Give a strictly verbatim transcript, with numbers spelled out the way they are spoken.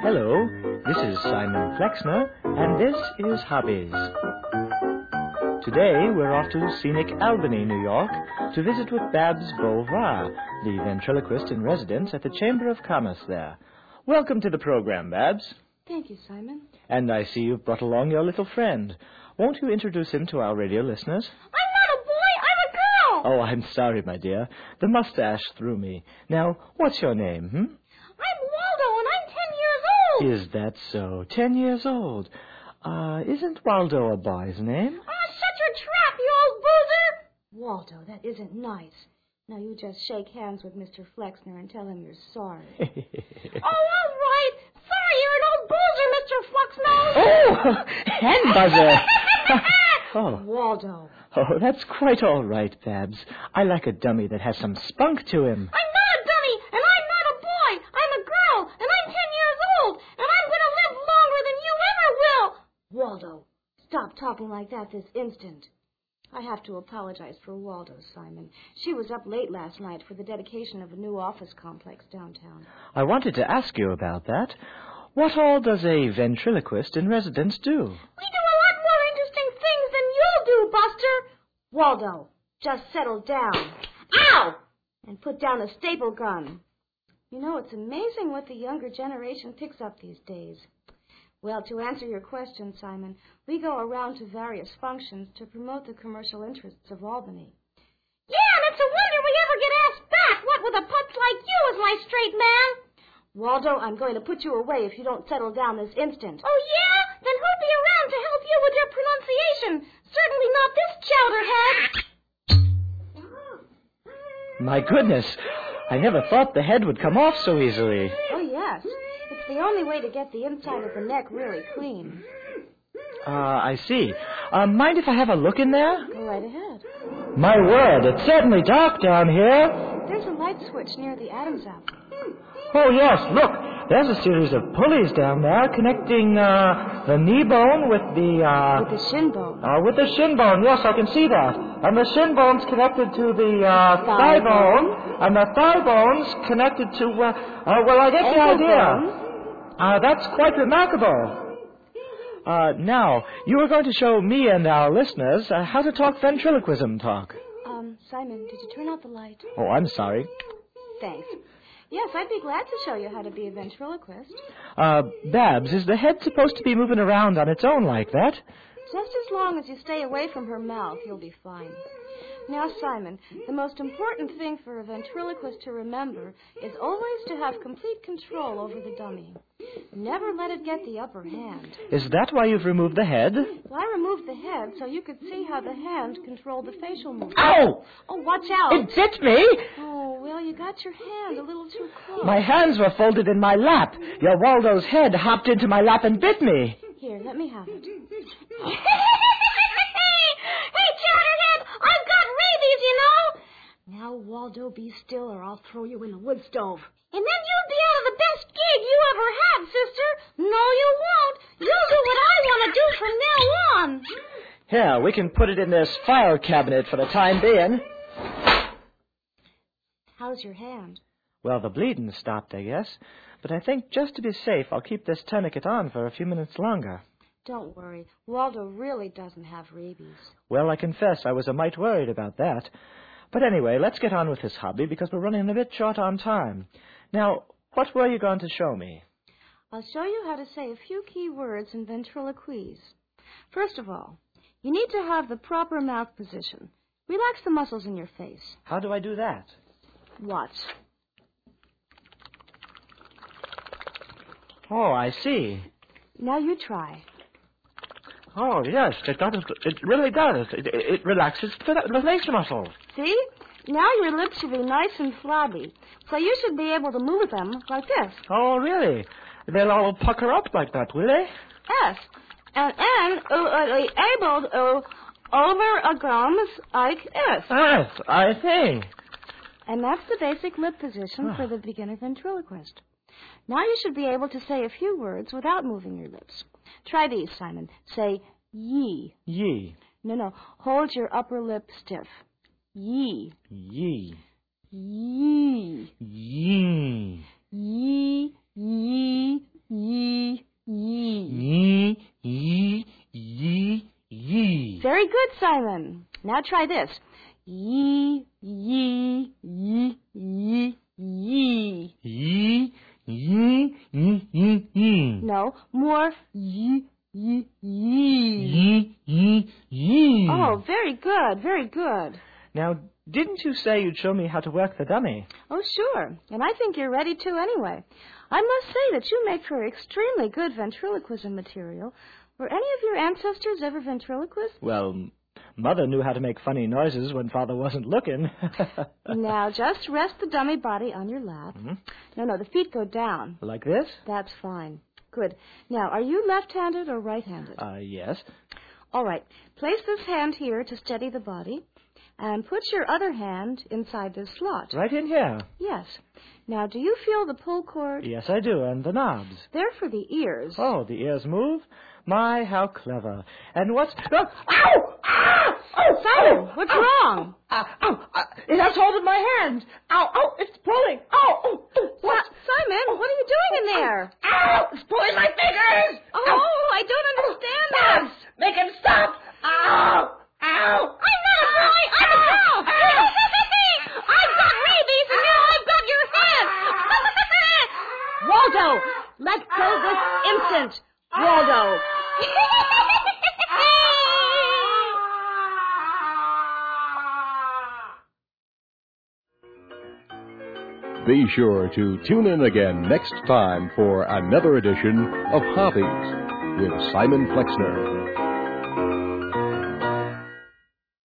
Hello, this is Simon Flexner, and this is Hobbies. Today, we're off to scenic Albany, New York, to visit with Babs Beauvoir, the ventriloquist in residence at the Chamber of Commerce there. Welcome to the program, Babs. Thank you, Simon. And I see you've brought along your little friend. Won't you introduce him to our radio listeners? I'm not a boy, I'm a girl! Oh, I'm sorry, my dear. The mustache threw me. Now, what's your name, hmm? I'm Waldo, and I'm ten years old! Is that so? Ten years old. Uh, isn't Waldo a boy's name? Oh, shut your trap, you old boozer! Waldo, that isn't nice. Now you just shake hands with Mister Flexner and tell him you're sorry. Oh, all right. Sorry, you're an old boozer, Mister Fluxnose. Oh, hen buzzer. Oh. Waldo. Oh, that's quite all right, Babs. I like a dummy that has some spunk to him. I'm not a dummy, and I'm not a boy. I'm a girl, and I'm ten years old, and I'm going to live longer than you ever will. Waldo, stop talking like that this instant. I have to apologize for Waldo, Simon. She was up late last night for the dedication of a new office complex downtown. I wanted to ask you about that. What all does a ventriloquist in residence do? We do a lot more interesting things than you'll do, Buster. Waldo, just settle down. Ow! And put down a staple gun. You know, it's amazing what the younger generation picks up these days. Well, to answer your question, Simon, we go around to various functions to promote the commercial interests of Albany. Yeah, and it's a wonder we ever get asked back, what with a putz like you as my straight man. Waldo, I'm going to put you away if you don't settle down this instant. Oh, yeah? Then who'll be around to help you with your pronunciation? Certainly not this chowderhead. My goodness, I never thought the head would come off so easily. Oh, yes. It's the only way to get the inside of the neck really clean. Uh, I see. Uh, mind if I have a look in there? Go right ahead. My word, it's certainly dark down here. There's a light switch near the Adam's apple. Oh, yes, look. There's a series of pulleys down there connecting uh, the knee bone with the... Uh, with the shin bone. Uh, with the shin bone, yes, I can see that. And the shin bone's connected to the uh, thigh, thigh bone, bone, and the thigh bone's connected to... Uh, uh, well, I get the idea. Uh, that's quite remarkable. Uh, now, you were going to show me and our listeners uh, how to talk ventriloquism talk. Um, Simon, did you turn out the light? Oh, I'm sorry. Thanks. Yes, I'd be glad to show you how to be a ventriloquist. Uh, Babs, is the head supposed to be moving around on its own like that? Just as long as you stay away from her mouth, you'll be fine. Now, Simon, the most important thing for a ventriloquist to remember is always to have complete control over the dummy. Never let it get the upper hand. Is that why you've removed the head? Well, I removed the head so you could see how the hand controlled the facial movement. Ow! Oh, watch out. It bit me! Oh, well, you got your hand a little too close. My hands were folded in my lap. Your Waldo's head hopped into my lap and bit me. Here, let me have it. Hey, Chowderhead, I've got rabies, you know. Now, Waldo, be still or I'll throw you in the wood stove. And then you'll be out of the best gig you ever had, sister. No, you won't. You'll do what I want to do from now on. Here, we can put it in this file cabinet for the time being. How's your hand? Well, the bleeding stopped, I guess. But I think just to be safe, I'll keep this tourniquet on for a few minutes longer. Don't worry. Waldo really doesn't have rabies. Well, I confess I was a mite worried about that. But anyway, let's get on with this hobby because we're running a bit short on time. Now, what were you going to show me? I'll show you how to say a few key words in ventriloquise. First of all, you need to have the proper mouth position. Relax the muscles in your face. How do I do that? Watch. Oh, I see. Now you try. Oh, yes, it does. It really does. It, it, it relaxes the face muscles. See? Now your lips should be nice and flabby. So you should be able to move them like this. Oh, really? They'll all pucker up like that, will they? Yes. And and uh, uh, able to over a gums like this. Yes, I see. And that's the basic lip position for the beginner ventriloquist. Now you should be able to say a few words without moving your lips. Try these, Simon. Say ye. Ye. No, no. Hold your upper lip stiff. Ye. Ye. Ye. Ye. Ye. Ye. Ye. Very good, Simon. Now try this. Yee, yee, yee, yee, yee. Yee, yee, yee, yee, yee. No, more yee, yee, yee. Yee, yee, yee. Oh, very good, very good. Now, didn't you say you'd show me how to work the dummy? Oh, sure. And I think you're ready to anyway. I must say that you make for extremely good ventriloquism material. Were any of your ancestors ever ventriloquists? Well, Mother knew how to make funny noises when Father wasn't looking. Now, just rest the dummy body on your lap. Mm-hmm. No, no, the feet go down. Like this? That's fine. Good. Now, are you left-handed or right-handed? Uh, yes. All right. Place this hand here to steady the body, and put your other hand inside this slot. Right in here. Yes. Now, do you feel the pull cord? Yes, I do, and the knobs. They're for the ears. Oh, the ears move? My, how clever. And what's... Oh, ow! Ah! Oh, Simon, oh, what's ow, wrong? Ow, ow, ow, it has hold of my hand. Ow, ow, it's pulling. Ow, oh, oh, what? Si- Simon, what are you doing in there? Ow, it's pulling my fingers. Oh, Ow. I don't understand Stop. this. Make him stop. Ow, ow. I'm not a boy, I'm a girl. I've got rabies, and now I've got your hand. Waldo, let go this instant. Waldo. Be sure to tune in again next time for another edition of Hobbies with Simon Flexner.